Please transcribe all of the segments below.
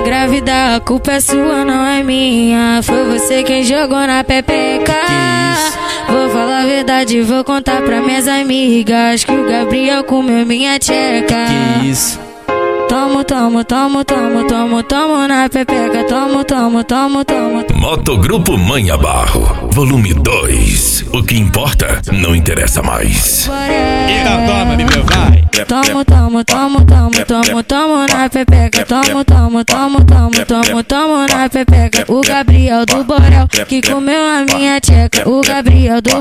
engravidar, a culpa é sua, não é minha. Foi você quem jogou na pepeca. Vou falar a verdade, vou contar pra minhas amigas que o Gabriel comeu minha tcheca. Que isso? Tomo, tomo, tomo, tomo, tomo, tomo na pepeca. Tomo, tomo, tomo, tomo. Motogrupo Manha Barro, volume 2. O que importa, não interessa mais. Então toma, bebê, vai. Tomo, tomo, tomo, tomo, tomo, tomo na pepeca. Tomo, tomo, tomo, tomo, tomo, tomo na pepeca. O Gabriel do Borel que comeu a minha tcheca. O Gabriel do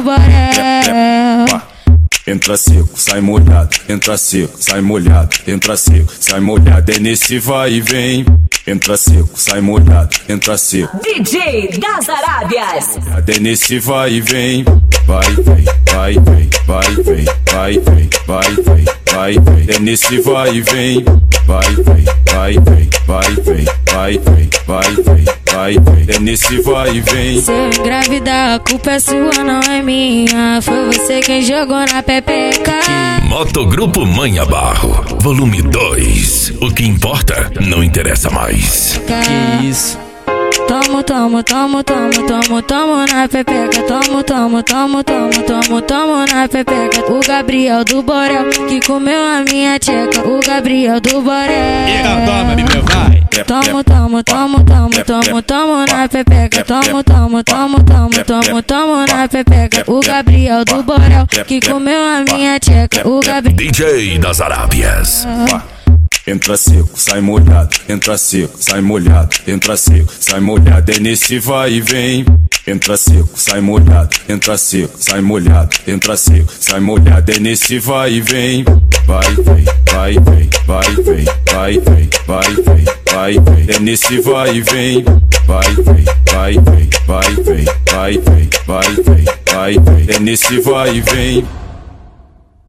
Borel. Entra seco, sai molhado, entra seco, sai molhado, entra seco, sai molhado, é nesse vai e vem. Entra seco, sai molhado, entra seco. DJ das Arábias. É nesse vai e vem. Vai, vem, vai, vem, vai, vem, vai, vem, vai, vem, vai, vem. É nesse vai e vem. Vai, vem, vai, vem, vai, vem, vai, vem, vai, vem, vai, vem. É nesse vai e vem. Se eu engravidar, a culpa é sua, não é minha. Foi você quem jogou na pepeca. Motogrupo Manha Barro, volume 2. O que importa, não interessa mais. Que isso? Tomo, tomo, tomo, tomo, tomo, tomo na pepeca. Tomo, tomo, tomo, tomo, tomo, tomo na pepeca. O Gabriel do Borel que comeu a minha tcheca. O Gabriel do Borel. Então toma, bebê, vai. Tomo, tomo, tomo, tomo, tomo, tomo na pepeca. Tomo, tomo, tomo, tomo, tomo, tomo na pepeca. O Gabriel do Borel que comeu a minha tcheca. O Gabriel. DJ das Arábias. Entra seco, sai molhado, entra seco, sai molhado, entra seco, sai molhado, é nesse vai e vem. Entra seco, sai molhado, entra seco, sai molhado, entra seco, sai molhado, é nesse vai e vem. Vai, vem, vai, vem, vai, vem, vai, vem, vai, vem, vai, vem. É nesse vai e vem. Vai, vem, vai, vem, vai, vem, vai, vem, vai, vem, vai, vem. É nesse vai e vem.